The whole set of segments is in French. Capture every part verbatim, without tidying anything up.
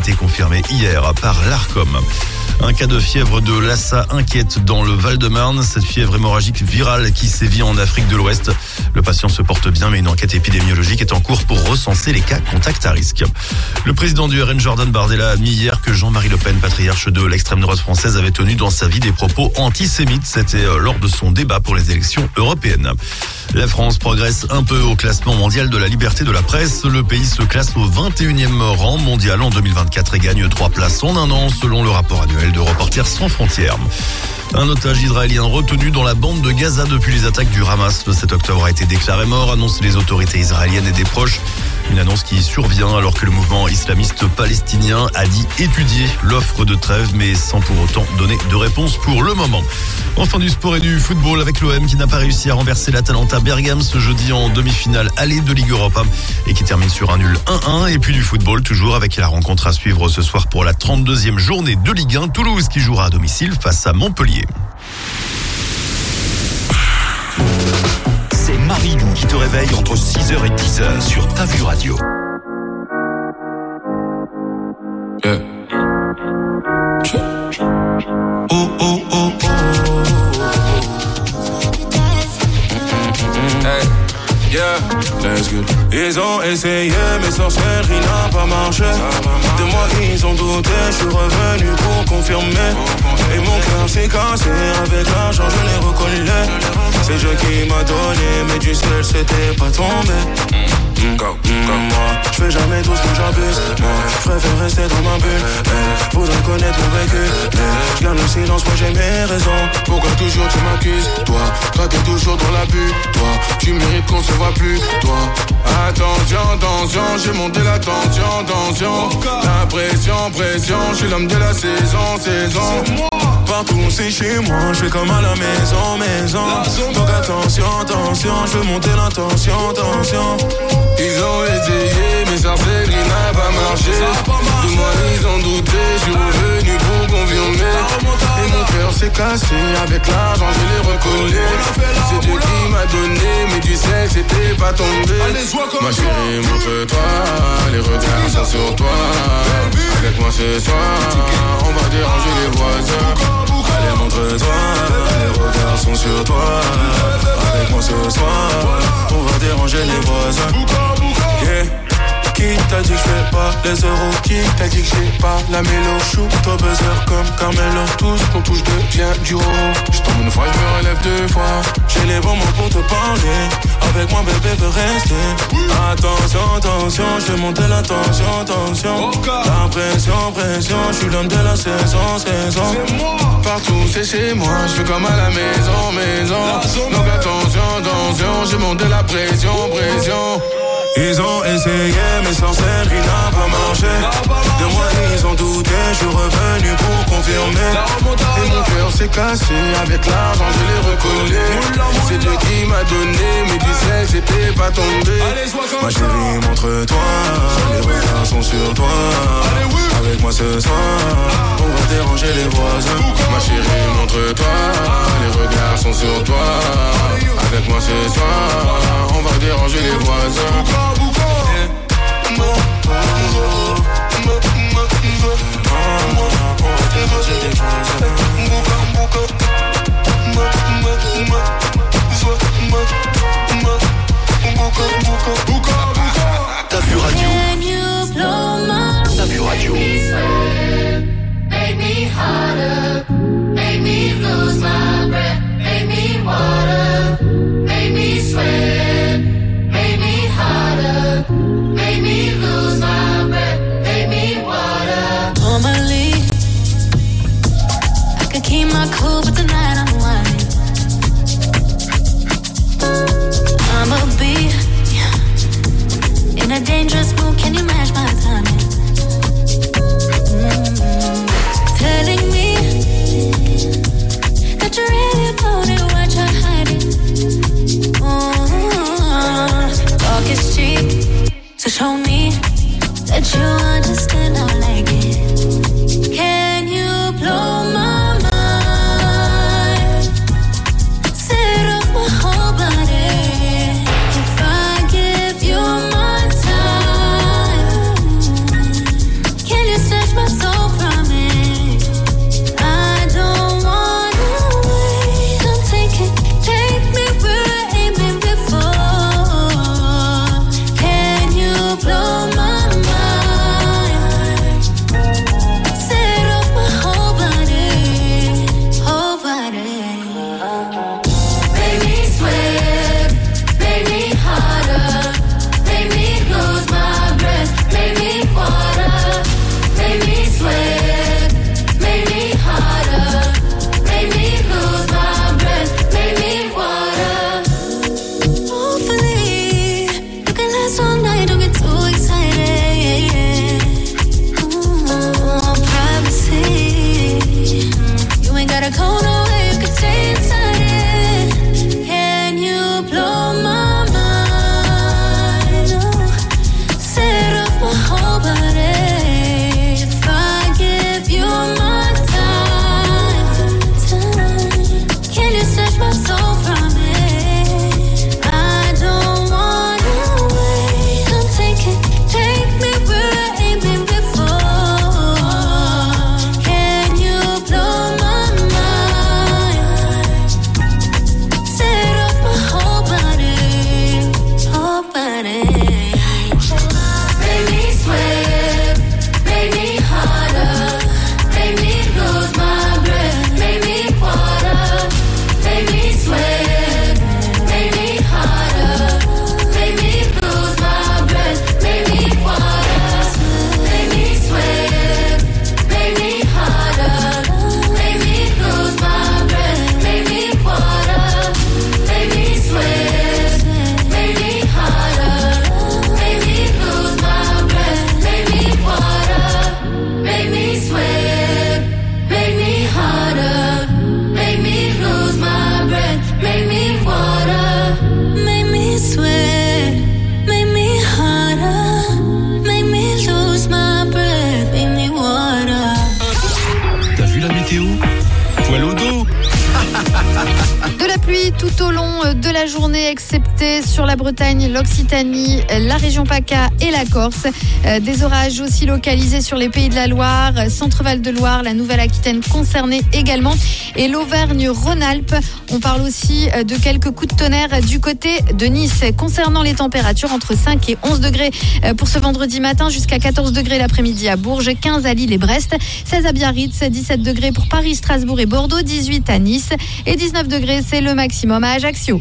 été confirmé hier par l'Arcom. Un cas de fièvre de Lassa inquiète dans le Val-de-Marne. Cette fièvre hémorragique virale qui sévit en Afrique de l'Ouest. Le patient se porte bien, mais une enquête épidémiologique est en cours pour recenser les cas contacts à risque. Le président du R N, Jordan Bardella, a admis hier que Jean-Marie Le Pen, patriarche de l'extrême droite française, avait tenu dans sa vie des propos antisémites. C'était lors de son débat pour les élections européennes. La France progresse un peu au classement mondial de la liberté de la presse. Le pays se classe au vingt et unième rang mondial en deux mille vingt-quatre et gagne trois places en un an selon le rapport annuel de Reporters sans frontières. Un otage israélien retenu dans la bande de Gaza depuis les attaques du Hamas le sept octobre a été déclaré mort, annoncent les autorités israéliennes et des proches. Une annonce qui survient alors que le mouvement islamiste palestinien a dit étudier l'offre de trêve, mais sans pour autant donner de réponse pour le moment. Enfin du sport et du football avec l'O M qui n'a pas réussi à renverser l'Atalanta Bergame ce jeudi en demi-finale aller de Ligue Europa et qui termine sur un nul un un. Et puis du football toujours avec la rencontre à suivre ce soir pour la trente-deuxième journée de Ligue un. Toulouse qui jouera à domicile face à Montpellier. C'est Marilou qui te réveille entre six heures et dix heures sur Ta Vue Radio. Yeah. Oh, oh, oh, oh. Hey, yeah, let's go. Ils ont essayé, mais sorcellerie n'a pas marché. De moi, ils ont douté, je suis revenu pour confirmer. Et mon cœur s'est cassé, avec l'argent, je l'ai recollé. C'est Dieu qui m'a donné, mais du ciel, c'était pas tombé. Comme, comme moi, je fais jamais tout ce que j'abuse. Moi, je préfère rester dans ma bulle. Eh, faudrait connaître mon vécu. Eh, je garde le silence, moi j'ai mes raisons. Pourquoi toujours tu m'accuses? Toi, toi t'es toujours dans l'abus. Toi, tu mérites qu'on se voit plus. Toi, attention, attention, j'ai monté la tension, tension. La pression, pression, je suis l'homme de la saison, saison. Partout c'est chez moi, je fais comme à la maison, maison. Donc attention, attention, je veux monter la tension, tension. Ils ont essayé, mais sorcellerie n'a pas marché. De moi ils ont douté, je suis revenu pour confirmer. Et mon cœur s'est cassé, avec l'argent je l'ai recollé. C'est Dieu qui m'a donné, mais tu sais que c'était pas tombé. Ma chérie, montre-toi, les regards sont sur toi. Avec moi ce soir, on va déranger les voisins. Allez, montre-toi, les regards sont sur toi. Avec moi ce soir, on va déranger les voisins. Yeah. Qui t'a dit que je fais pas les euros? Qui t'a dit que j'ai pas la mélo? Shoot toi buzzer comme Carmelo. Tout ce qu'on touche devient du roro. J'tombe une fois, je me relève deux fois. J'ai les bons mots pour te parler. Avec moi bébé veut rester. Attention, attention, je vais monter la tension, tension. La pression, pression, je suis l'homme de la saison, saison. Partout c'est chez moi, je fais comme à la maison, maison. Donc attention, attention, j'ai monté la pression, pression. Ils ont essayé, mais sorcellerie n'a pas marché. De moi ils ont douté, je suis revenu pour confirmer. Et mon cœur s'est cassé, avec l'argent je l'ai recollé. C'est Dieu qui m'a donné, mais tu sais que c'était pas tombé. Ma chérie, montre-toi, les regards sont sur toi. Avec moi ce soir, on va déranger les voisins. Ma chérie, montre-toi, les regards sont sur toi. Avec moi ce soir, on va déranger les voisins. Ta Vue Radio. Ta Vue Radio. Make me harder, make me lose my breath, make me water, make me sweat, make me harder, make me lose my breath, make me water. snatch my soul from it. I don't wanna wait. Don't take it, take me where I ain't been before. Can you blow my mind? Set off my whole body, whole body. Make me sweat, make me harder, make me lose my breath, make me water, make me sweat, make me harder, make me lose my breath, make me water. Hopefully, you can last all night, don't get too excited. Ooh, privacy, you ain't gotta go nowhere, you can stay inside it. Can you blow my mind? Oh, set off my whole body. If I give you my time, time, can you snatch my soul from it? I don't wanna wait. Don't take it, take me where I ain't been before. Can you blow my mind? Set off my whole body, whole body. Make me sweat, make me harder, make me lose my breath, make me water, make me sweat, make me harder, make me lose my breath, make me water, make me sweat, make me harder, make me lose my breath, make me water, make me sweat, make me harder, make me lose my breath, make me water, make me sweat, make me harder, make me lose my breath, make me water, make me sweat, make me harder, make me lose my breath, make me water. T'as vu la météo? Poil au dos. De la pluie tout au long de la journée, excepté sur la Bretagne, l'Occitanie, la région PACA et la Corse. Euh, Des orages aussi localisés sur les Pays de la Loire, Centre-Val de Loire, la Nouvelle-Aquitaine concernée également et l'Auvergne-Rhône-Alpes. On parle aussi euh, de quelques coups de tonnerre du côté de Nice. Concernant les températures, entre cinq et onze degrés euh, pour ce vendredi matin, jusqu'à quatorze degrés l'après-midi à Bourges, quinze à Lille et Brest, seize à Biarritz, dix-sept degrés pour Paris, Strasbourg et Bordeaux, dix-huit à Nice et dix-neuf degrés, c'est le maximum à Ajaccio.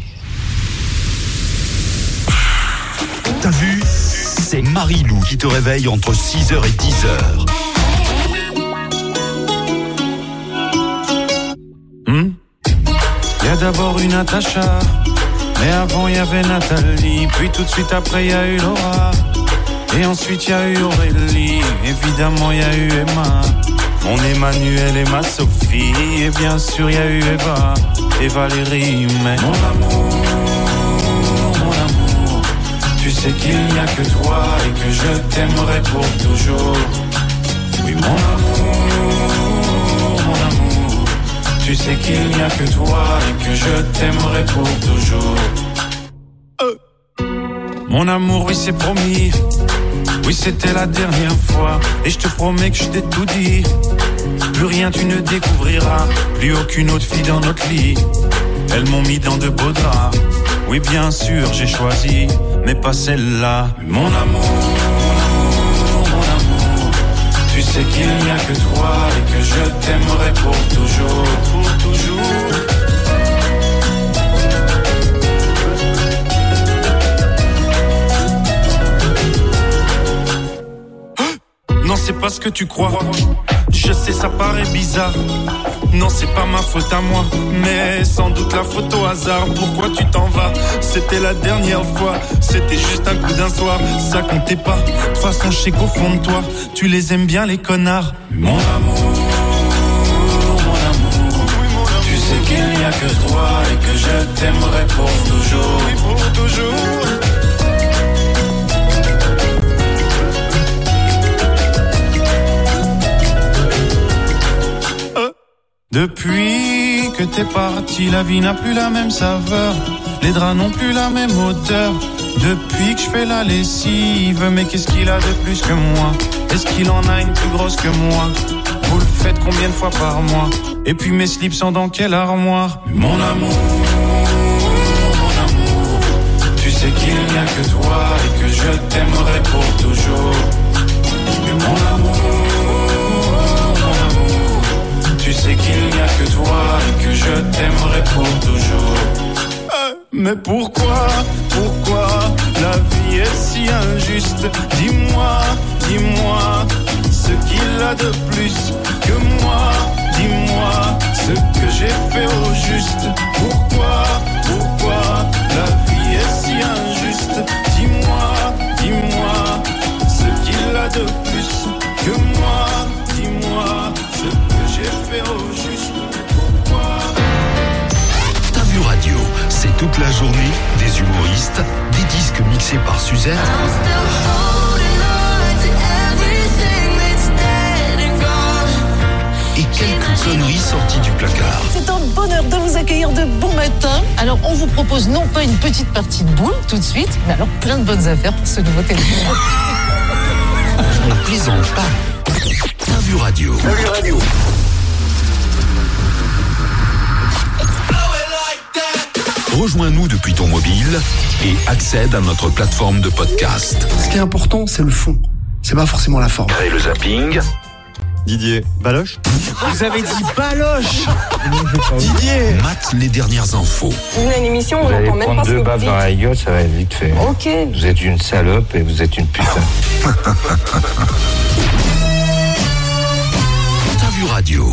T'as vu? C'est Marie-Lou qui te réveille entre six heures et dix heures. Hmm? Y a d'abord eu Natacha, mais avant y avait Nathalie, puis tout de suite après y a eu Laura, et ensuite y a eu Aurélie, évidemment y a eu Emma, mon Emmanuel et ma Sophie, et bien sûr y a eu Eva et Valérie, mais mon amour, mon amour, tu sais qu'il n'y a que toi et que je t'aimerai pour toujours. Oui mon amour, mon amour, tu sais qu'il n'y a que toi et que je t'aimerai pour toujours. Euh. Mon amour, oui c'est promis, oui c'était la dernière fois, et je te promets que je t'ai tout dit. Plus rien tu ne découvriras, plus aucune autre fille dans notre lit. Elles m'ont mis dans de beaux draps, oui bien sûr j'ai choisi, mais pas celle-là. Mon amour, mon amour, mon amour, tu sais qu'il n'y a que toi et que je t'aimerai pour toujours, pour toujours. Non c'est pas ce que tu crois, je sais ça paraît bizarre. Non c'est pas ma faute à moi, mais sans doute la faute au hasard. Pourquoi tu t'en vas? C'était la dernière fois, c'était juste un coup d'un soir, ça comptait pas. De toute façon je sais qu'au fond de toi, tu les aimes bien les connards. Mon amour, mon amour, tu sais qu'il n'y a que toi et que je t'aimerai pour toujours, oui, pour toujours. Depuis que t'es parti, la vie n'a plus la même saveur. Les draps n'ont plus la même odeur. Depuis que je fais la lessive, mais qu'est-ce qu'il a de plus que moi? Est-ce qu'il en a une plus grosse que moi? Vous le faites combien de fois par mois? Et puis mes slips sont dans quelle armoire? Mon amour, mon amour, tu sais qu'il n'y a que toi et que je t'aimerai pour toujours. Mais mon amour, mon amour, tu sais qu'il n'y a que toi et que je t'aimerai pour toujours. Mais pourquoi, pourquoi la vie est si injuste? Dis-moi, dis-moi ce qu'il a de plus que moi. Dis-moi ce que j'ai fait au juste. Pourquoi, pourquoi la vie est si injuste? Dis-moi, dis-moi ce qu'il a de plus que moi. Dis-moi ce que j'ai fait au juste. Radio, c'est toute la journée, des humoristes, des disques mixés par Suzette et quelques conneries sorties du placard. C'est un bonheur de vous accueillir de bon matin. Alors on vous propose non pas une petite partie de boule tout de suite, mais alors plein de bonnes affaires pour ce nouveau téléphone. On plaisante pas. T'as vu Radio. T'as vu Radio. Rejoins-nous depuis ton mobile et accède à notre plateforme de podcast. Ce qui est important, c'est le fond. C'est pas forcément la forme. Crée le zapping. Didier, Baloche? Vous avez dit Baloche. Didier. Mate les dernières infos. Vous avez une émission, on vous allez n'entend même pas prendre ce que deux vous baffes dites. dans la gueule, ça va être vite fait. Ok. Vous êtes une salope et vous êtes une putain. T'as vu Radio.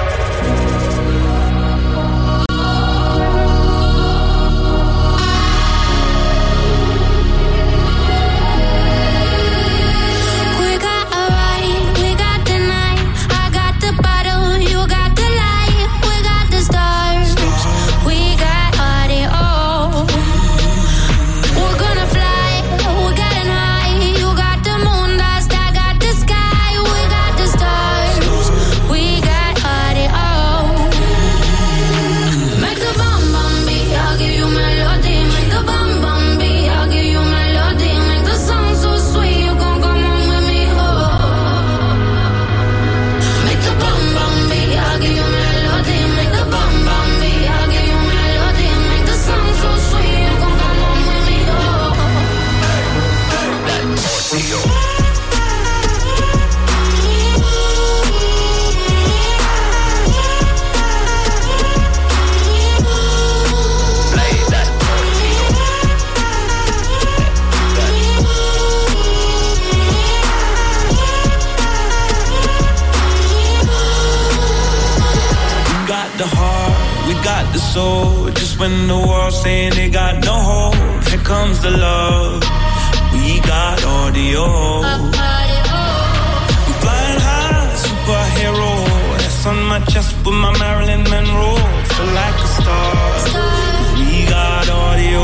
soul. Just when the world's saying they got no hope, here comes the love. We got audio. I'm flying high, superhero. That's on my chest with my Marilyn Monroe. Feel like a star. We got audio.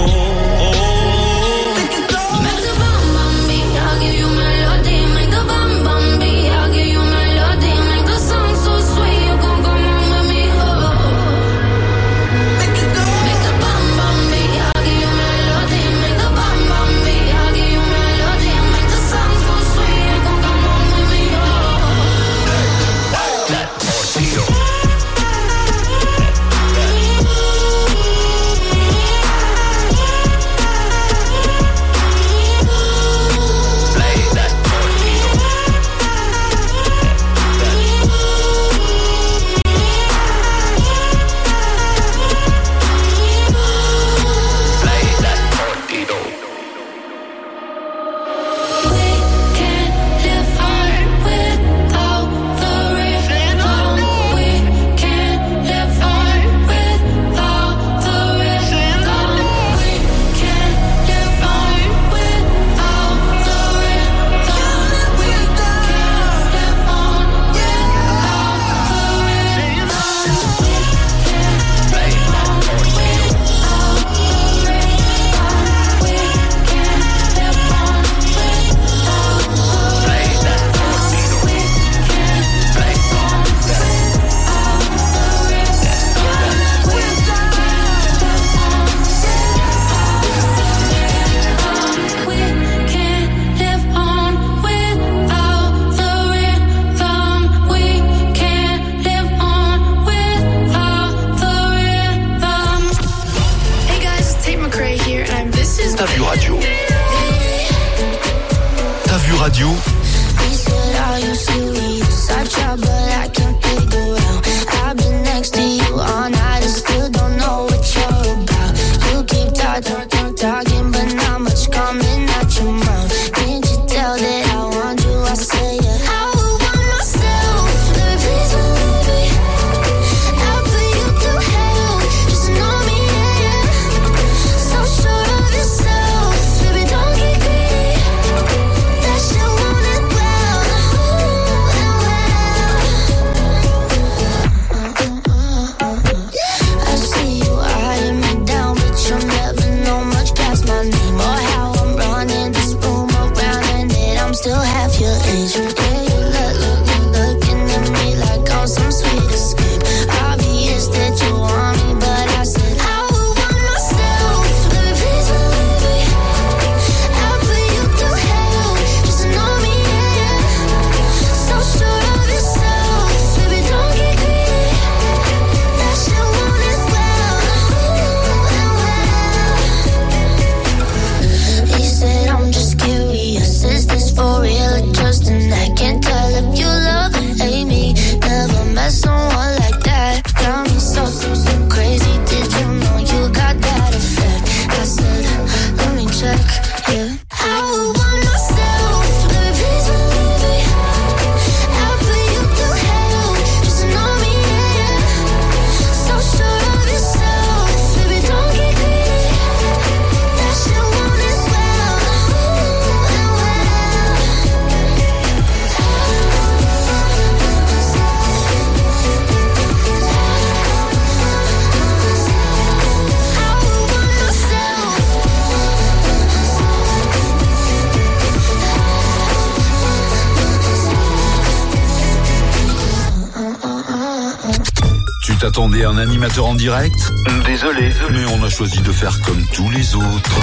t'attendais un animateur en direct ? Désolé. Mais on a choisi de faire comme tous les autres.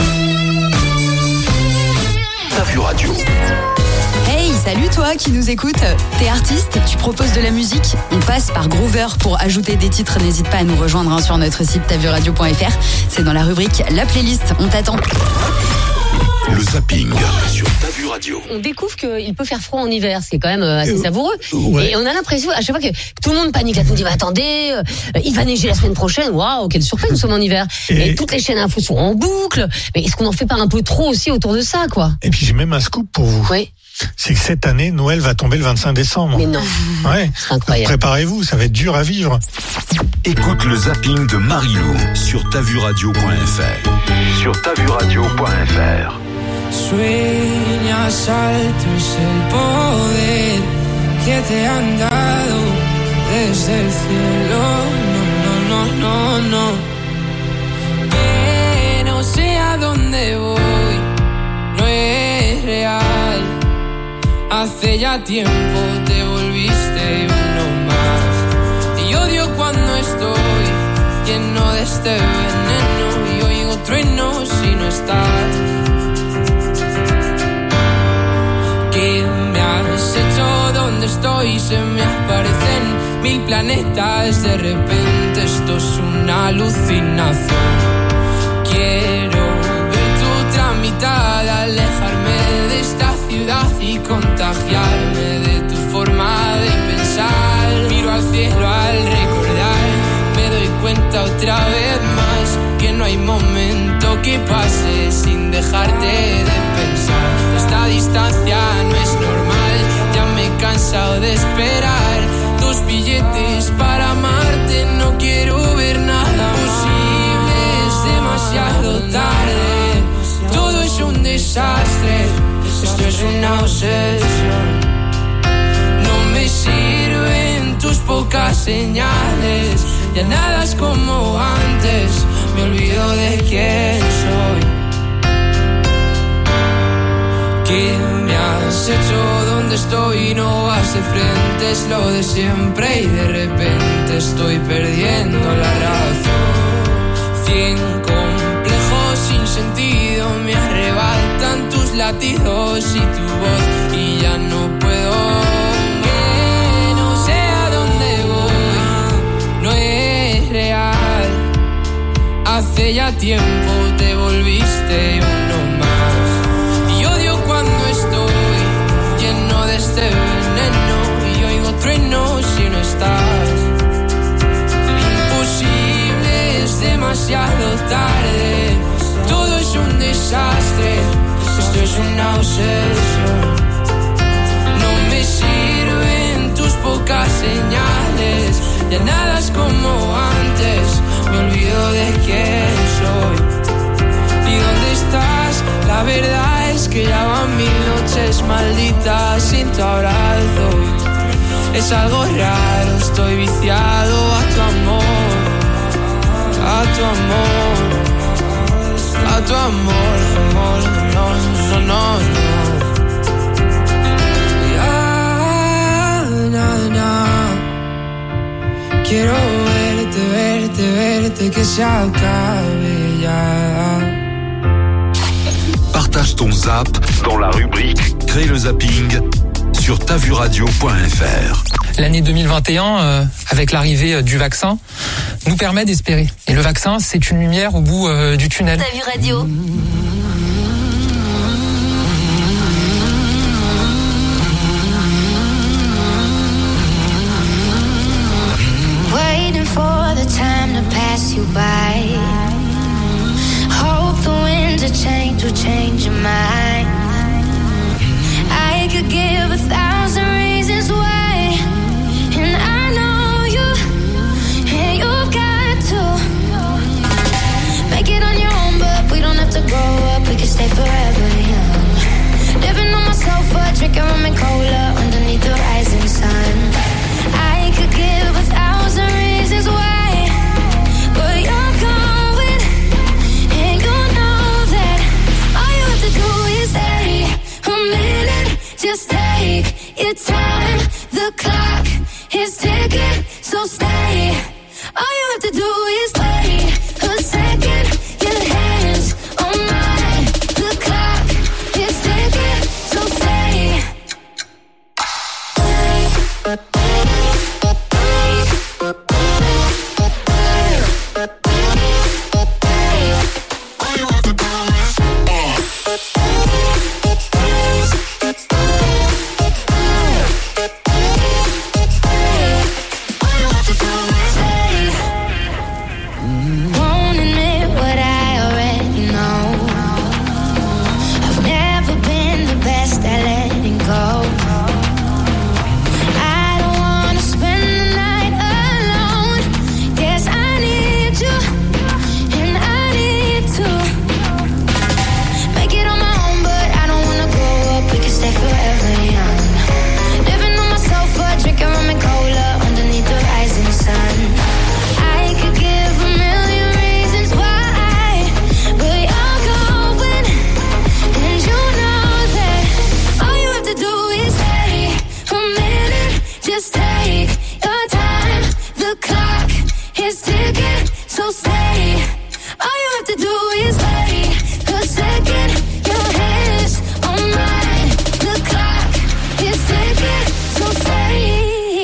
T'as vu radio ? Hey, salut toi qui nous écoute. T'es artiste, tu proposes de la musique, on passe par Groover pour ajouter des titres. N'hésite pas à nous rejoindre hein, sur notre site ta vu radio point f r. C'est dans la rubrique La Playlist, on t'attend. Le zapping sur Ta Vu Radio. On découvre qu'il peut faire froid en hiver, c'est quand même assez euh, savoureux. Ouais. Et on a l'impression, à chaque fois que tout le monde panique, on dit, bah, attendez, euh, il va neiger la semaine prochaine. Waouh, quelle surprise, nous sommes en hiver. Et, et toutes les chaînes infos sont en boucle. Mais est-ce qu'on en fait pas un peu trop aussi autour de ça, quoi? Et puis j'ai même un scoop pour vous. Oui. C'est que cette année, Noël va tomber le vingt-cinq décembre. Mais non. Ouais. C'est incroyable. Donc préparez-vous, ça va être dur à vivre. Écoute le zapping de Marilou sur ta vu radio point f r. Sur ta vu radio point f r. Sueñas alto es el poder que te han dado desde el cielo. No, no, no, no, no. Que no sé a dónde voy, no es real. Hace ya tiempo te volviste uno más. Y odio cuando estoy lleno de este veneno y oigo truenos si no estás. ¿Qué me has hecho? ¿Dónde estoy? Se me aparecen mil planetas. De repente esto es una alucinación. Quiero ver tu tramitada, alejarme de esta ciudad y contagiarme de tu forma de pensar. Miro al cielo al recordar, me doy cuenta otra vez más que no hay momento que pase sin dejarte de pensar. Esta distancia no es normal, ya me he cansado de esperar tus billetes para amarte. No quiero ver nada posible, es demasiado tarde. Todo es un desastre, esto es una obsesión. No me sirven tus pocas señales, ya nada es como antes, me olvido de quién soy. ¿Qué me has hecho? ¿Dónde estoy? No vas de frente, es lo de siempre y de repente estoy perdiendo la razón. Cien complejos sin sentido me arrebatan tus latidos y tu voz y ya no puedo. Que no sé a dónde voy, no es real. Hace ya tiempo te volviste uno más. Y odio cuando estoy lleno de este veneno y oigo truenos si no estás. Imposible, es demasiado tarde. Todo es un desastre, esto es una obsesión. No me sirven tus pocas señales, ya nada es como antes, me olvido de quién soy. ¿Y dónde estás? La verdad es que ya van mil noches malditas sin tu abrazo. Es algo raro, estoy viciado a tu amor, a tu amor. A tu amor, amor, no, no, no, no. Ya, na, na. Quiero verte, verte, verte, que se acabe ya. Partage ton zap dans la rubrique Crée le zapping sur ta vu radio point f r. L'année deux mille vingt et un, euh, avec l'arrivée du vaccin, nous permet d'espérer. Et le vaccin, c'est une lumière au bout euh, du tunnel. Ta vu radio. Waiting for the time to pass you by. Hope the winds of change will change your mind. I could give a thousand reasons why. And I know you, and you've got to make it on your own, but we don't have to grow up, we can stay forever young. Living on my sofa, drinking rum and cola underneath the rising sun. I could give a thousand reasons why, but you're going, and you know that all you have to do is stay a minute, just take your time. The clock is ticking, so stay All you have to do is wait a second. Your hands on mine. The clock is ticking, so stay. Won't admit what I already know. I've never been the best at letting go. I don't wanna spend the night alone. Guess I need you, and I need to make it on my own, but I don't wanna grow up. We can stay forever young. Living on my sofa, drinking rum and cola underneath the rising sun. I could give a million reasons why, but you're going, and you know that all you have to do is wait a minute. Just take your time. The clock is ticking, so stay. All you have to do is wait a second. Your hands on mine. The clock is ticking, so stay.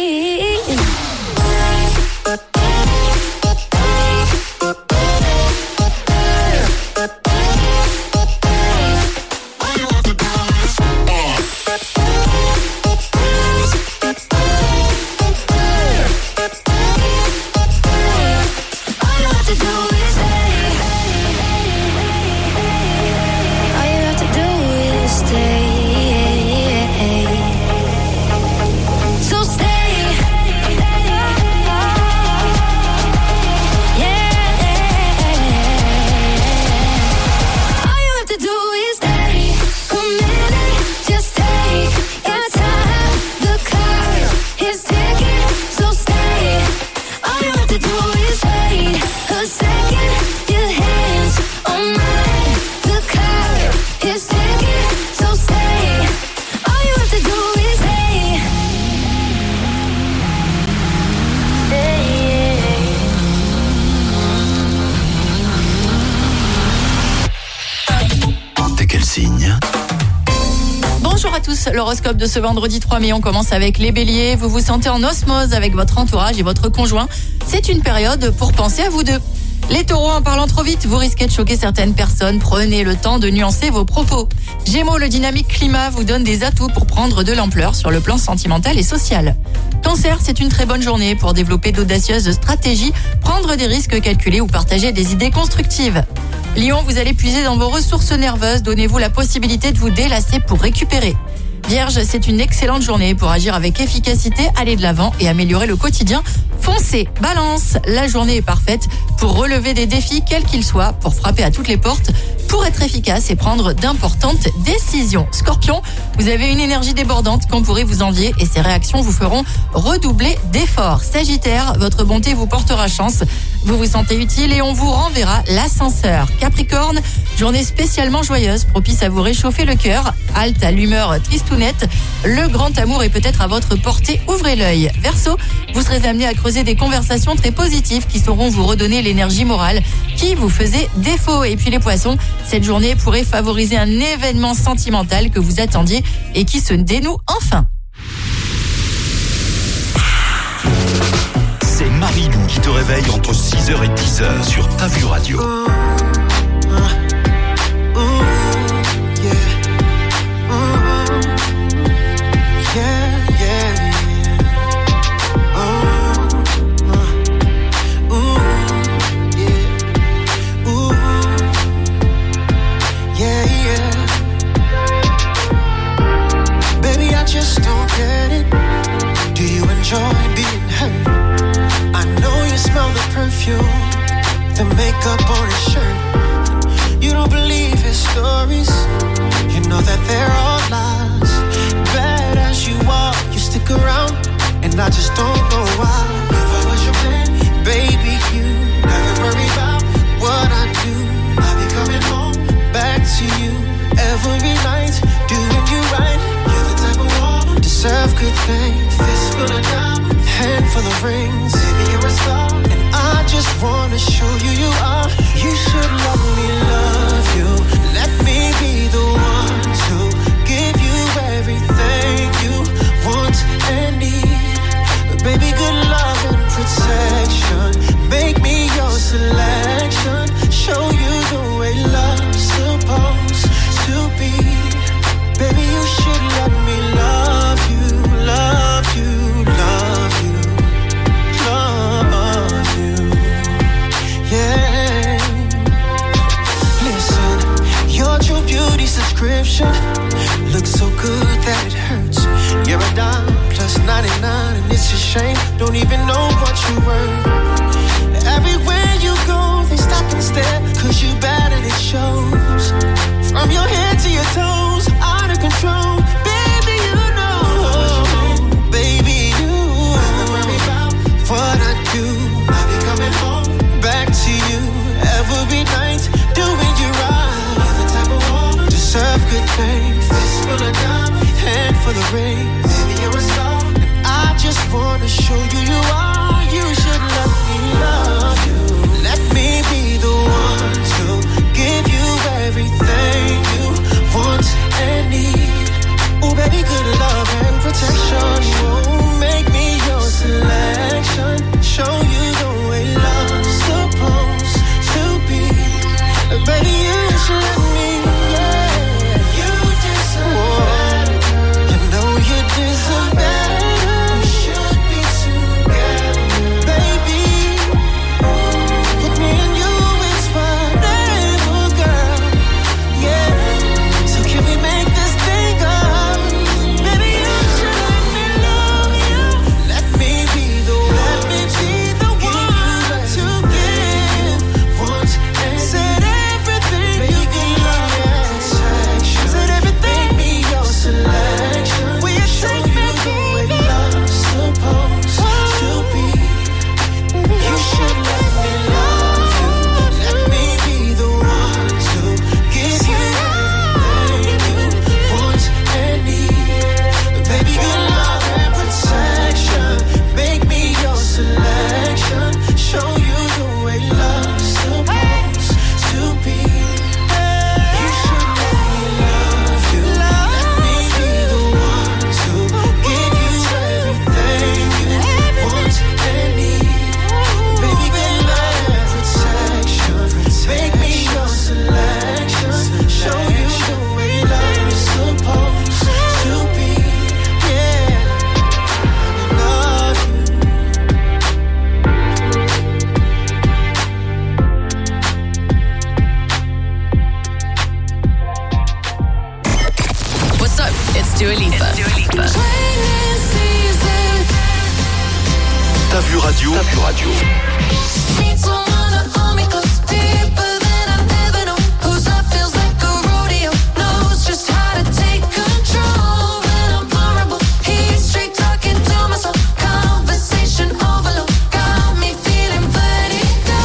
All you have to do is stay. All you have to do is stay. So stay. Yeah. All you have to do is stay a minute. Just take your time. The clock is ticking, so stay. All you have to do is wait a second. Your hands on mine. The clock is ticking, so stay. All you have to do is stay. T'es quel signe? Bonjour à tous, l'horoscope de ce vendredi trois mai, on commence avec les béliers. Vous vous sentez en osmose avec votre entourage et votre conjoint. C'est une période pour penser à vous deux. Les taureaux, en parlant trop vite, vous risquez de choquer certaines personnes. Prenez le temps de nuancer vos propos. Gémeaux, le dynamique climat vous donne des atouts pour prendre de l'ampleur sur le plan sentimental et social. Cancer, c'est une très bonne journée pour développer d'audacieuses stratégies, prendre des risques calculés ou partager des idées constructives. Lion, vous allez puiser dans vos ressources nerveuses. Donnez-vous la possibilité de vous délasser pour récupérer. Vierge, c'est une excellente journée pour agir avec efficacité, aller de l'avant et améliorer le quotidien. Foncez. Balance, la journée est parfaite pour relever des défis, quels qu'ils soient, pour frapper à toutes les portes, pour être efficace et prendre d'importantes décisions. Scorpion, vous avez une énergie débordante qu'on pourrait vous envier et ces réactions vous feront redoubler d'efforts. Sagittaire, votre bonté vous portera chance. Vous vous sentez utile et on vous renverra l'ascenseur. Capricorne, journée spécialement joyeuse, propice à vous réchauffer le cœur. Halte à l'humeur tristounette. Le grand amour est peut-être à votre portée. Ouvrez l'œil. Verseau, vous serez amené à creuser des conversations très positives qui sauront vous redonner l'énergie morale qui vous faisait défaut. Et puis les poissons, cette journée pourrait favoriser un événement sentimental que vous attendiez et qui se dénoue enfin. C'est Marie-Lou qui te réveille entre six heures et dix heures sur Ta Vue Radio. Just don't get it. Do you enjoy being hurt? I know you smell the perfume, the makeup on his shirt. You don't believe his stories. You know that they're all lies. Bad as you are, you stick around, and I just don't know why. If I was your man, baby, you never worry about what I do. I'll be coming home back to you every night, doing you right. Deserve good things, fist full of diamonds, hand full of rings. Baby, you're a star, and show you you are. You should let me love you. Let me be the one to give you everything you want and need. Baby, good love and protection. Make me your selection. Show you the way love's supposed to be. Baby, you should let me love you, love you, love you, love you. Yeah. Listen, your true beauty subscription looks so good that it hurts. You're a dime plus ninety-nine and it's a shame. Don't even know what you were. Everywhere you go, they stop and stare, cause you bad and it shows. From your head to your toes, out of control. Baby, you know, baby, you worry about what I do. I'll be coming home back to you every night, doing you right. You're the type of woman deserve good things. Fist full of diamonds, hand full of rings. Baby, you're a star, and I just wanna show you you are. You should let me love you. Let me be the one to give you everything you want and need. Oh, baby, good love and protection. Oh, make me your selection. Show you the way love's supposed to be. Baby, you should let me, yeah. You deserve better. You know you deserve better. We should be together, baby. With me and you, it's forever, girl. Yeah. So can we make this thing up? Baby, you should let me love you. Let me be the one. Let me be the one to give. Want and said everything you can love and protection. Said everything. Make me your selection. Will you take me, baby? Love's supposed to be. You should let me love you. Let me be the one to give you everything you want and need. Baby, good love and protection. Make me your selection. Show you the way love's supposed to be. You should let me love you. Let me be the one to give you everything you want and need. Baby, good love and protection. Make me your selection. Show you the way love's supposed to be. Yeah, I love you. What's up? It's Dua Lipa. T'as vu radio? T'as vu radio. Need someone to hold me close, deeper than I've ever known. Whose love feels like a rodeo, knows just how to take control when I'm vulnerable. He's straight talking to myself, conversation overload, got me feeling vertigo.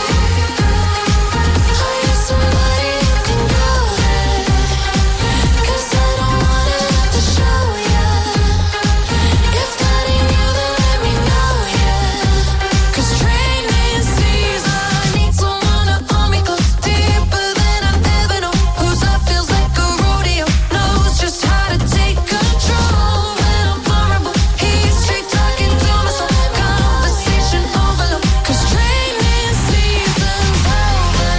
I need somebody who can go there, 'cause I don't wanna have to show ya. If that ain't you, then let me know, yeah. 'Cause training season, need someone to hold me close, deeper than I've ever known. Whose love feels like a rodeo, knows just how to take control when I'm vulnerable. He's straight talking to myself, conversation overload. 'Cause training season's over.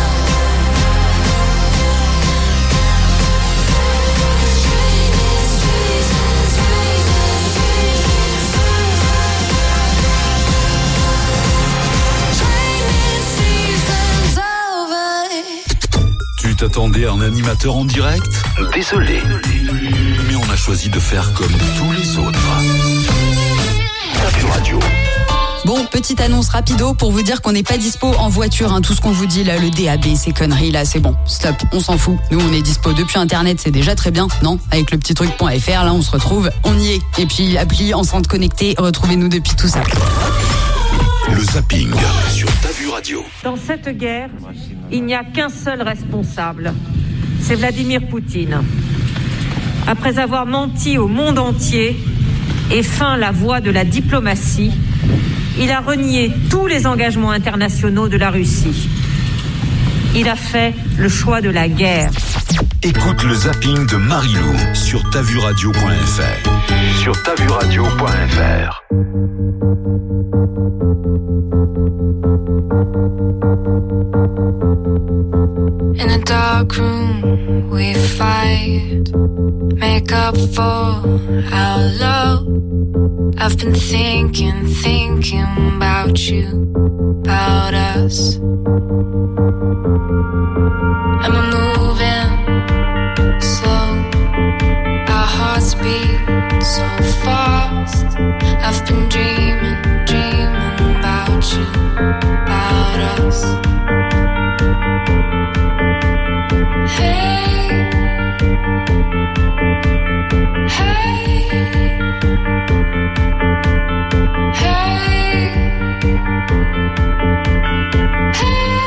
'Cause training season's Training season's over. Tu t'attendais à un animateur en direct? Désolé. Mais on a choisi de faire comme tous les autres. T'as vu radio. Bon, petite annonce rapido pour vous dire qu'on n'est pas dispo en voiture, hein. Tout ce qu'on vous dit là, le D A B, ces conneries là, c'est bon, stop, on s'en fout. Nous on est dispo depuis internet, c'est déjà très bien, non? Avec le petit truc .fr, là on se retrouve, on y est. Et puis appli, enceinte connectée, retrouvez-nous depuis tout ça. Le zapping sur T'as vu radio. Dans cette guerre, il n'y a qu'un seul responsable, c'est Vladimir Poutine. Après avoir menti au monde entier et feint la voie de la diplomatie, il a renié tous les engagements internationaux de la Russie. Il a fait le choix de la guerre. Écoute le zapping de Marilou sur tavuradio point f r. Sur tavuradio point f r. In a dark room we fight, make up for our love. I've been thinking, thinking about you, about us. And we're moving slow, our hearts beat so fast. I've been dreaming, dreaming about you, about us. Hey, hey, hey, hey.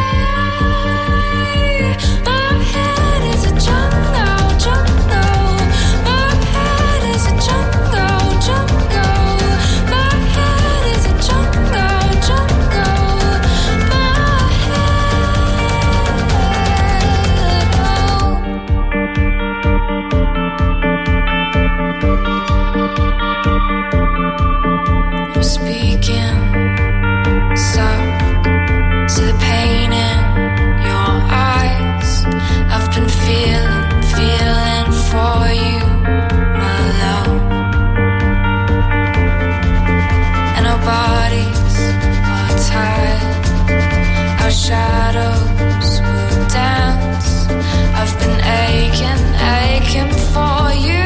My head is a jungle, jungle. My head is a jungle, jungle. My head is a jungle, jungle. My I'm speaking soft to the pain in your eyes. I've been feeling, feeling for you, my love. And our bodies are tied, our shadows will dance. I've been aching, aching for you.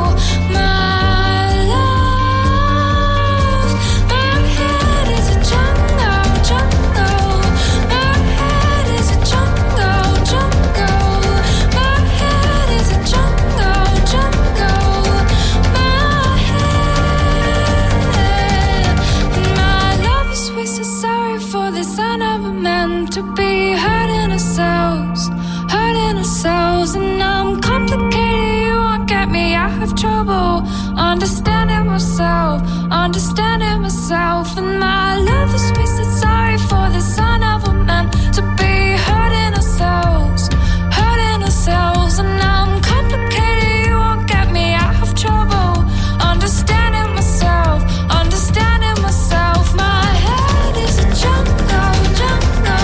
To be hurting ourselves, hurting ourselves, and I'm complicated. You won't get me. I have trouble understanding myself, understanding myself, and my love is wasted. Sorry for the son of a man. To be hurting ourselves, hurting ourselves, and I'm complicated. You won't get me. I have trouble understanding myself, understanding myself. My head is a jungle, jungle.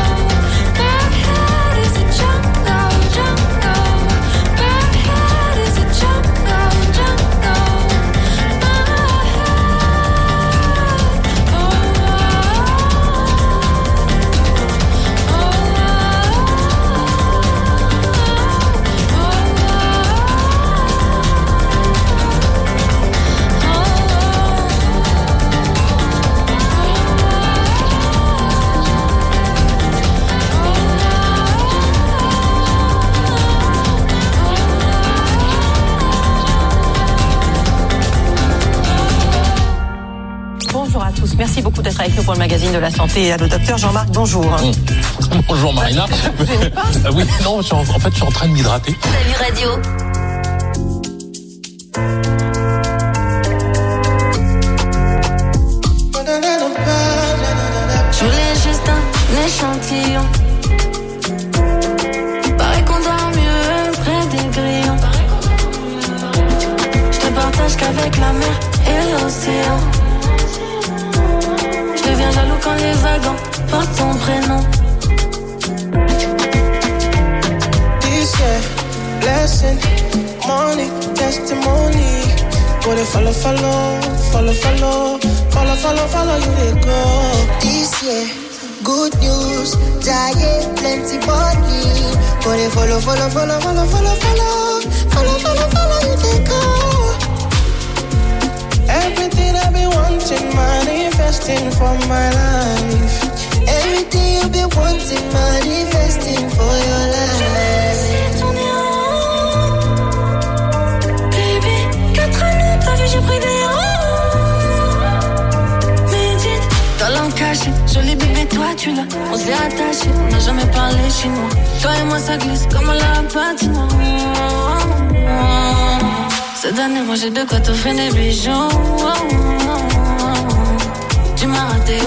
Merci beaucoup d'être avec nous pour le magazine de la santé. Et à le docteur Jean-Marc, bonjour. Mmh. Bonjour Marina. Vous n'aimez pas ? euh, Oui, non, je suis en, en fait, je suis en train de m'hydrater. Salut Radio. Je voulais juste un échantillon. Paraît qu'on dort mieux près des grillons. Je te partage qu'avec la mer et l'océan. Je deviens jaloux quand les wagons portent ton prénom. This year, blessing, money, testimony. Go to follow, follow, follow, follow, follow, follow, follow you they go. This year, good news, giant, plenty money. Go to follow, follow, follow, follow, follow, follow, follow, follow, follow you they go. Everything I've been wanting, manifesting for my life. Everything you've been wanting, manifesting for your life. Je vais essayer de tourner en rond. Baby, quatre années, t'as vu, j'ai pris des ronds. Médite, dans l'an caché, joli bébé, toi tu l'as. On s'est attaché, on n'a jamais parlé chinois. Toi et moi ça glisse comme la patinoire. Cette année, moi j'ai de quoi t'offrir des bijoux. Tu m'as raté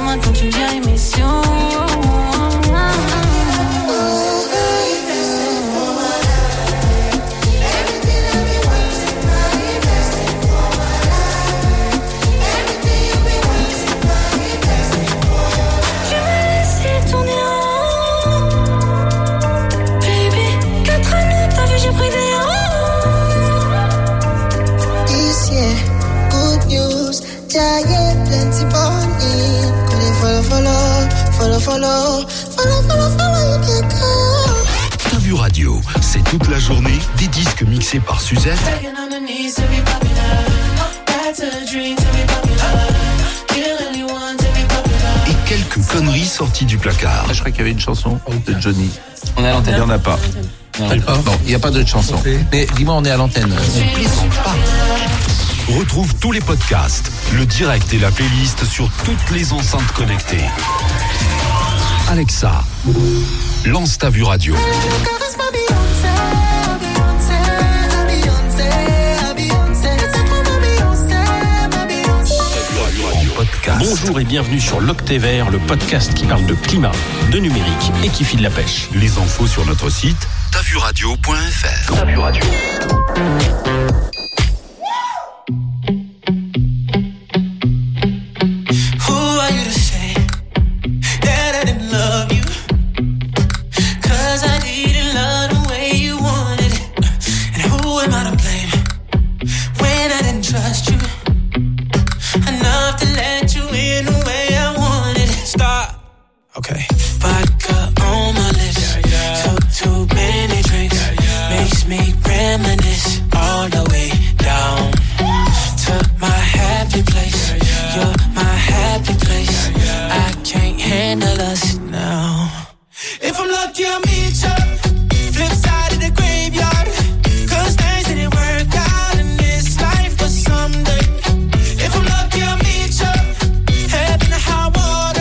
plenty money. Go dey follow, follow, follow, follow, follow, follow, follow, you can go. T'as vu radio, c'est toute la journée des disques mixés par Suzette et quelques conneries sorties du placard. Je crois qu'il y avait une chanson de Johnny. On est à l'antenne. Il n'y en a pas. Non, non, il n'y a pas d'autre chanson. Mais dis-moi, on est à l'antenne. On plaisante pas. Retrouve tous les podcasts, le direct et la playlist sur toutes les enceintes connectées. Alexa, lance Ta Vu radio. Bonjour et bienvenue sur l'Octet Vert, le podcast qui parle de climat, de numérique et qui file la pêche. Les infos sur notre site ta vu radio point f r. Ta Vu radio. Okay. Vodka on my lips, took too many drinks, makes me reminisce all the way down to my happy place. You're my happy place. I can't handle us now. If I'm lucky, I'll meet you flip side of the graveyard. Cause things didn't work out in this life, but someday. If I'm lucky, I'll meet you head in the high water.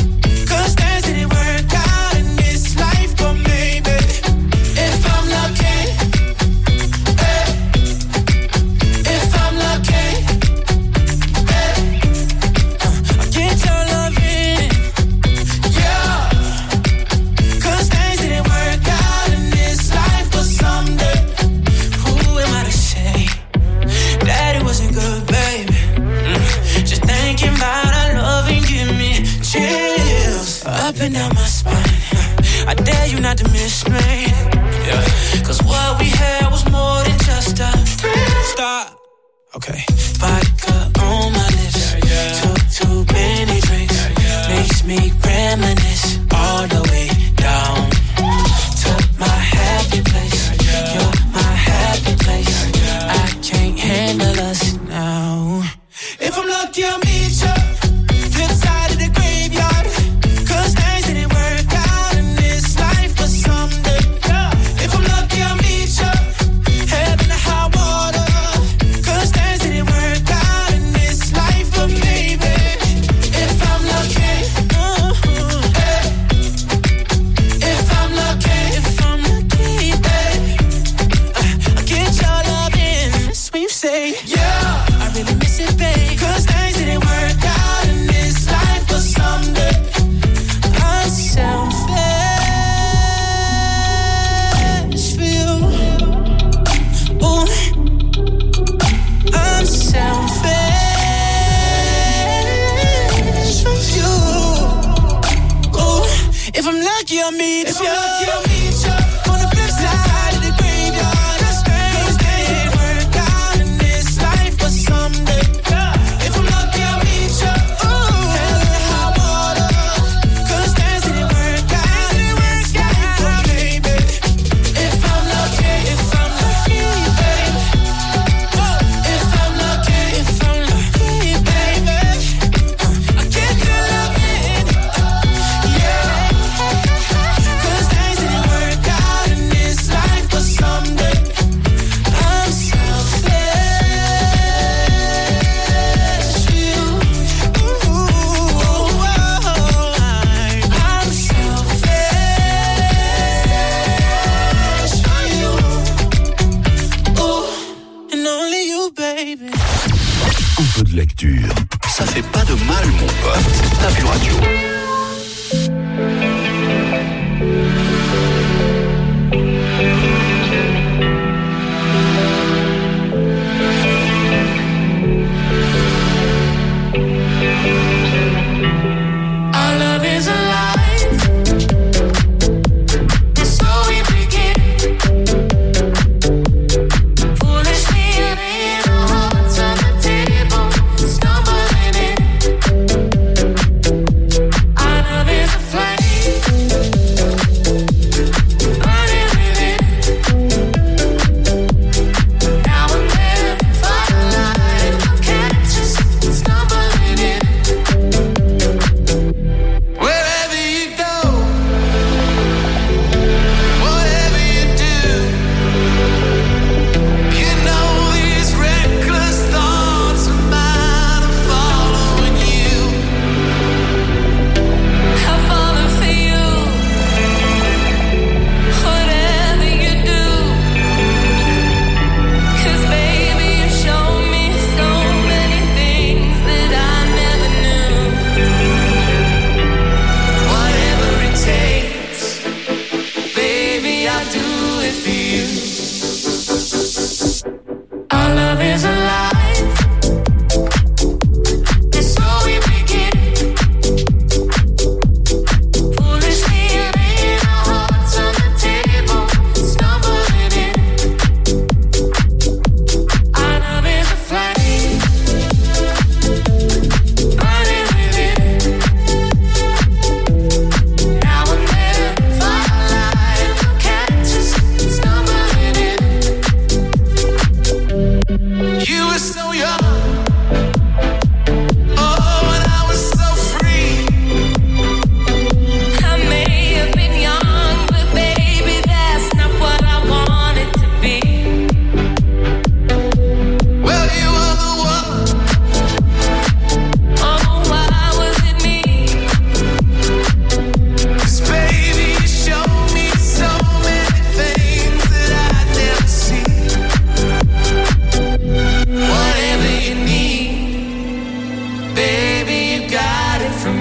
Up and down my spine, I dare you not to miss me, yeah. Cause what we had was more than just a stop. Okay. Vodka on my lips, yeah, yeah. Took too many drinks, yeah, yeah. Makes me reminisce all the way down to my happy place, yeah, yeah. You're my happy place, yeah, yeah. I can't handle us now. If I'm lucky, I'll meet you flip side of the graveyard. Cause things didn't work out in this life, but someday, yeah. If I'm lucky, I'll meet you head in the high water. Cause things didn't work out in this life, but maybe if I'm lucky, uh-huh, hey. If I'm lucky, if I'm lucky, hey. uh, I'll get your love in. That's when you say, yeah, I really miss it, babe. Cause things didn't work out in this life, but someday I'm selfish for you. Ooh, I'm selfish for you. Ooh, if I'm lucky, I'll meet if you. Lucky, I'll meet you on the flip side of the graveyard. Cause things didn't work out in this life, but someday, yeah. If I'm lucky, I'll meet you. Ooh, hell in the high water. Cause things didn't work out in this life, but baby, if I'm lucky, if I'm lucky, baby. If I'm lucky, if I'm lucky, baby. I get your love in, yeah. Cause things didn't work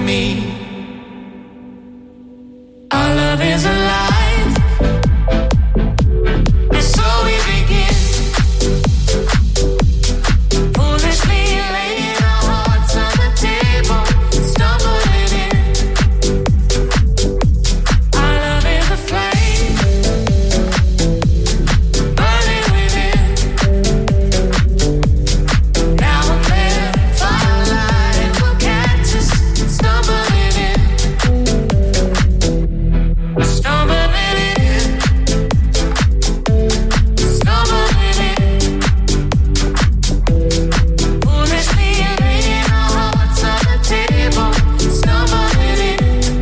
me. Our love is alive, and so we begin. Foolishly laying our hearts on the table, stumbling in. Our love is a flame, burning within. Now and then, firelight will catch us, stumbling in. Stumbling in, stumbling in. Foolishly laying our hearts on the table, stumbling in.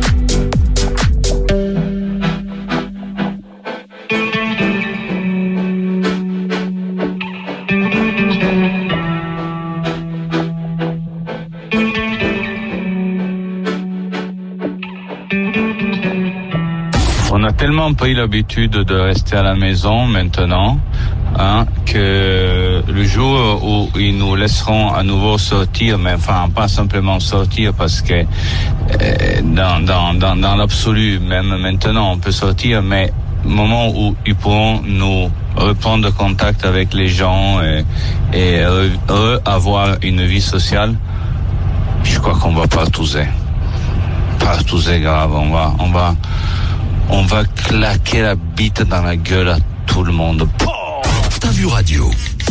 On a tellement pris l'habitude de rester à la maison maintenant, hein, que le jour où ils nous laisseront à nouveau sortir, mais enfin pas simplement sortir parce que euh, dans, dans, dans, dans l'absolu, même maintenant on peut sortir, mais au moment où ils pourront nous reprendre contact avec les gens et, et re, re- avoir une vie sociale, je crois qu'on va partouzer. Partouzer grave, on va, on va, on va claquer la bite dans la gueule à tout le monde. T'as vu radio.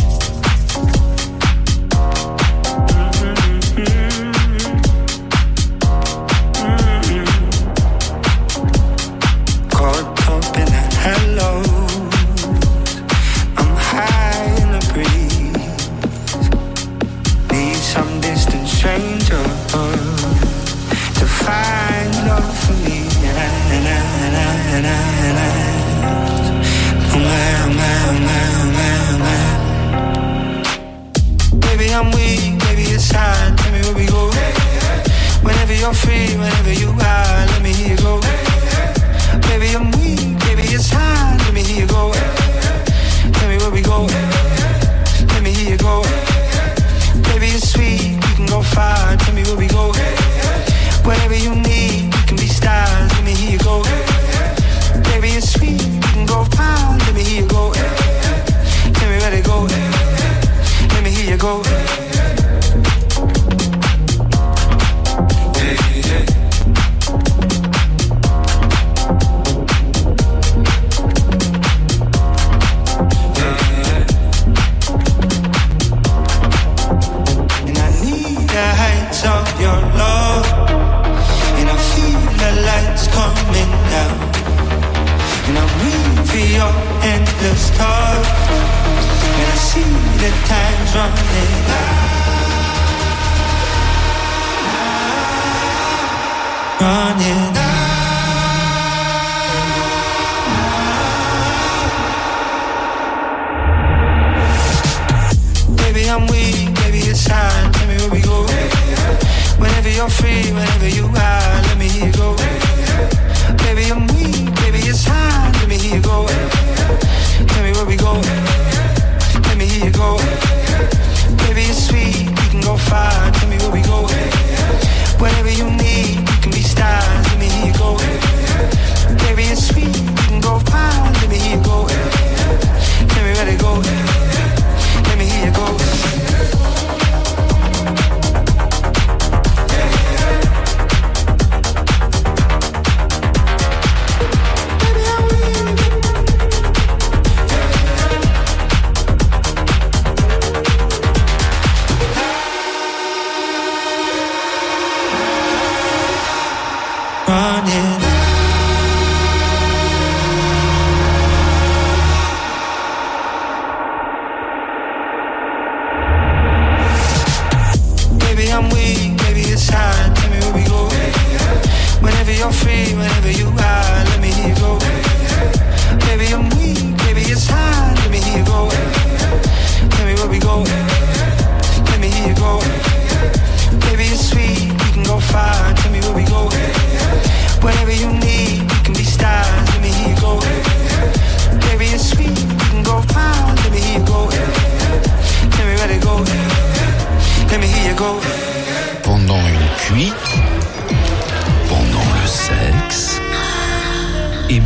Caught up in a hello. I'm high in the breeze. Need some distant stranger to find love for me. And I, and I, and I, and I, and I. Oh my, oh my, oh my, oh my, oh my. Baby, I'm weak, baby, it's hard. Tell me where we go. Whenever you're free, whenever you are, let me hear you go. Baby, I'm weak, baby, it's hard. Let me hear you go. Tell me where we go. Let me hear you go. Baby, it's sweet, we can go far. Tell me where we go. Whatever you need, we can be stars. Let me hear you go. Baby, it's sweet, we can go far. Let me hear you go. Tell me where to go. Let me hear you go. And I need the heights of your love, and I feel the lights coming down, and I'm waiting for your endless touch, and I see the time's running out, running out. Baby, I'm weak, baby, it's hard. Tell me where we go. Whenever you're free, whenever you are, let me hear you go. Baby, I'm weak, baby, it's hard. Let me hear you go. Tell me where we go. Let me hear you go. Baby, it's sweet, we can go far. Tell me where we go. Whatever you need, we can be stars. Let me hear you go. Baby, it's sweet, we can go far. Let me hear you go. Tell me where to go. Let me hear you go.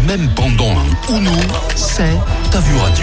même pendant un Uno, c'est Ta Vue Radio.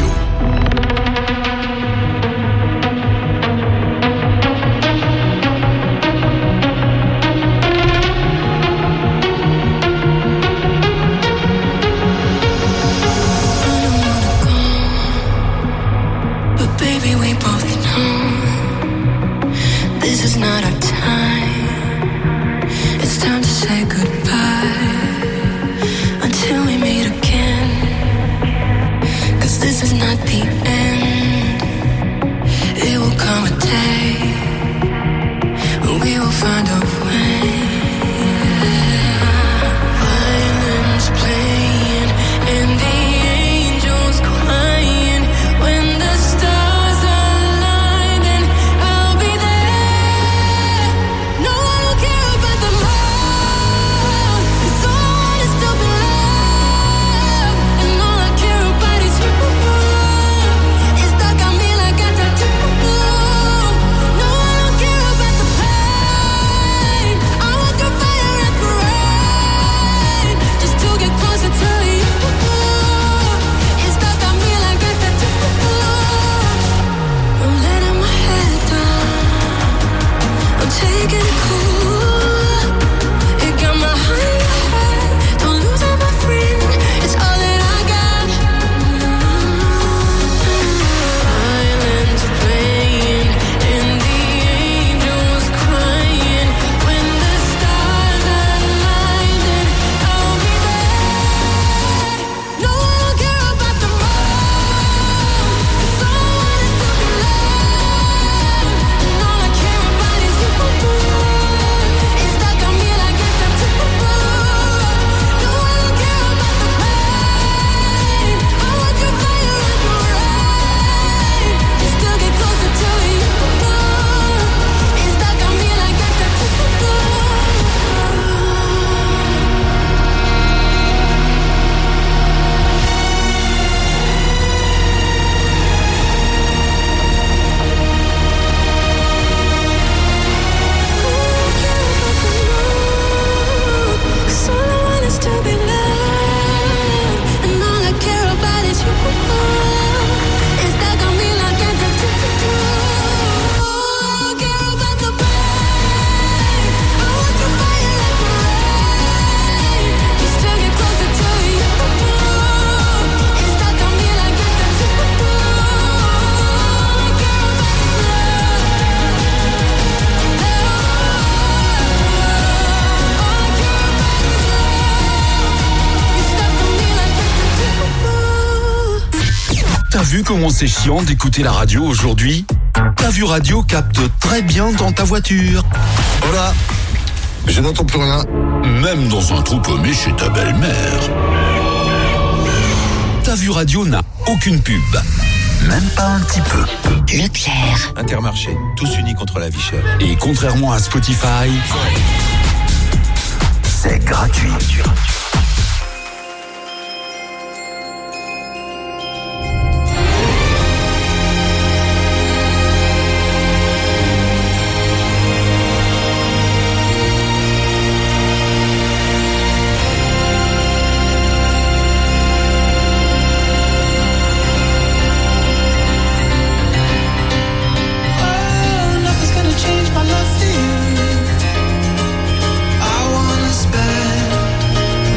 Vu comment c'est chiant d'écouter la radio aujourd'hui? Ta Vue Radio capte très bien dans ta voiture. Voilà, je n'entends plus rien. Même dans un trou paumé chez ta belle-mère. Ta Vue Radio n'a aucune pub. Même pas un petit peu. Leclerc. Intermarché, tous unis contre la vie chère. Et contrairement à Spotify, c'est gratuit. Change my love for you. I wanna spend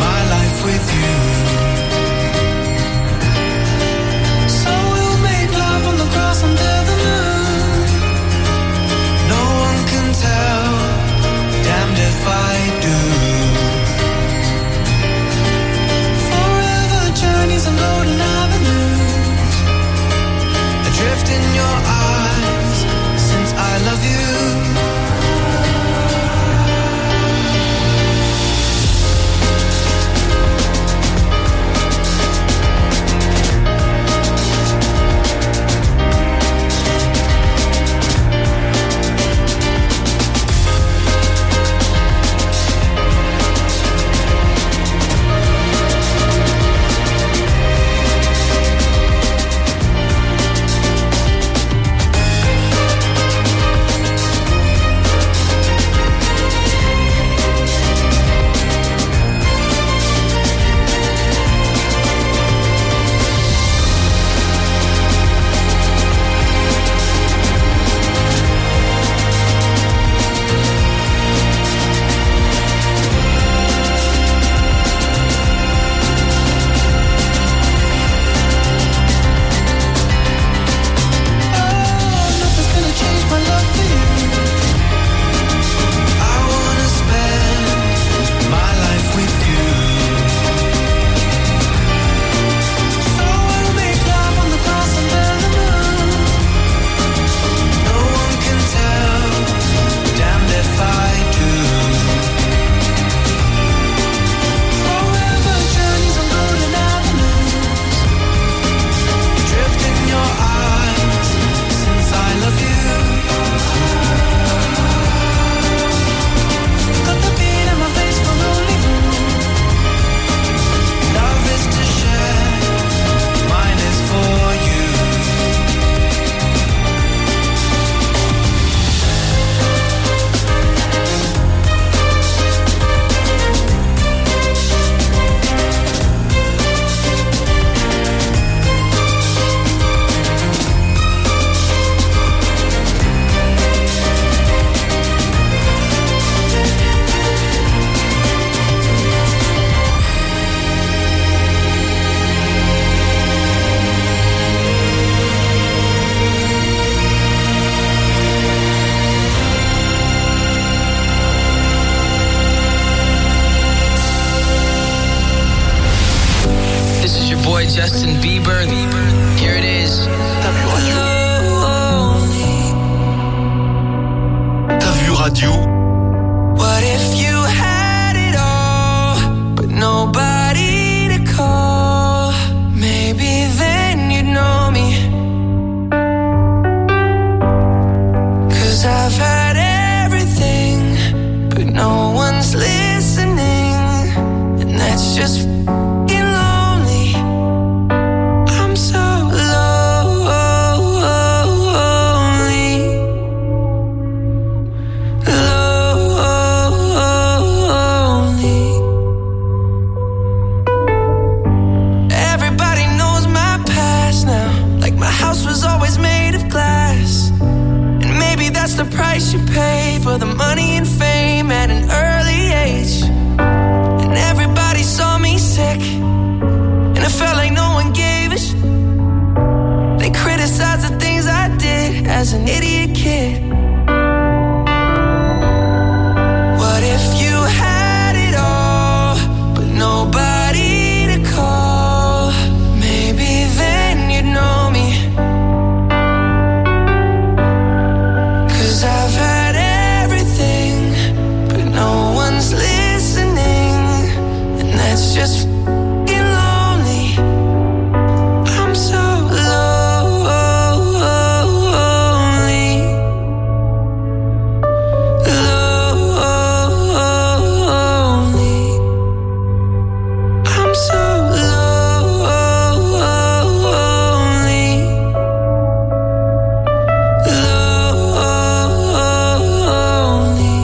Justin Bieber, here it is. T'as vu radio? What if you had it all, but nobody to call? Maybe then you'd know me. 'Cause I've had everything, but no one's listening, and that's just f***ing lonely. I'm so lonely, lonely. Everybody knows my past now, like my house was always made of glass. And maybe that's the price you pay for the money and fame at an early age. And everybody saw me sick, and it felt like no one gave a sh**. They criticized the things I did as an idiot kid. What if you had it all, but nobody to call? Maybe then you'd know me. 'Cause I've had everything, but no one's listening, and that's just f***ing lonely. I'm so lonely, lonely. I'm so lonely, lonely.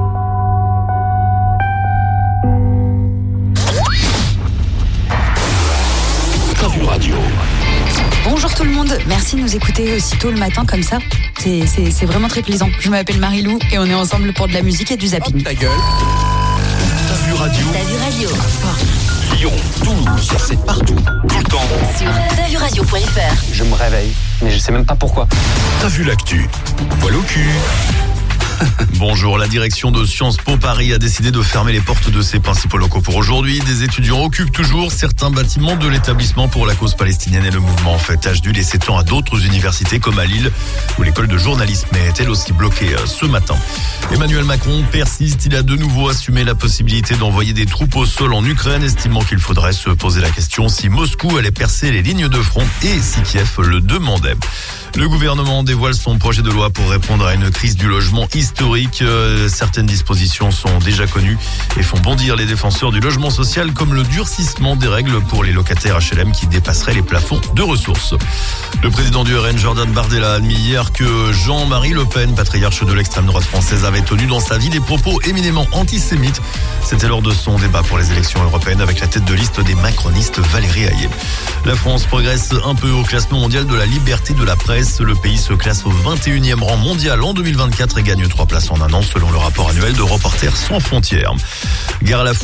T'as vu radio? Bonjour tout le monde, merci de nous écouter aussitôt le matin comme ça. C'est, c'est, c'est vraiment très plaisant. Je m'appelle Marie-Lou et on est ensemble pour de la musique et du zapping. Ta gueule. T'as vu radio? T'as vu radio? Lyon, Toulouse, c'est partout, tout le temps. Sur t'as vu radio point f r. Je me réveille, mais je sais même pas pourquoi. T'as vu l'actu? Poil au cul. Bonjour, la direction de Sciences Po Paris a décidé de fermer les portes de ses principaux locaux pour aujourd'hui. Des étudiants occupent toujours certains bâtiments de l'établissement pour la cause palestinienne et le mouvement en fait H dû et s'étend à d'autres universités comme à Lille où l'école de journalisme est elle aussi bloquée ce matin. Emmanuel Macron persiste, il a de nouveau assumé la possibilité d'envoyer des troupes au sol en Ukraine, estimant qu'il faudrait se poser la question si Moscou allait percer les lignes de front et si Kiev le demandait. Le gouvernement dévoile son projet de loi pour répondre à une crise du logement historique. Euh, certaines dispositions sont déjà connues et font bondir les défenseurs du logement social, comme le durcissement des règles pour les locataires H L M qui dépasseraient les plafonds de ressources. Le président du R N, Jordan Bardella, a admis hier que Jean-Marie Le Pen, patriarche de l'extrême droite française, avait tenu dans sa vie des propos éminemment antisémites. C'était lors de son débat pour les élections européennes avec la tête de liste des macronistes Valérie Hayé. La France progresse un peu au classement mondial de la liberté de la presse. Le pays se classe au vingt et unième rang mondial en deux mille vingt-quatre et gagne trois places en un an selon le rapport annuel de Reporters sans frontières. Gare à la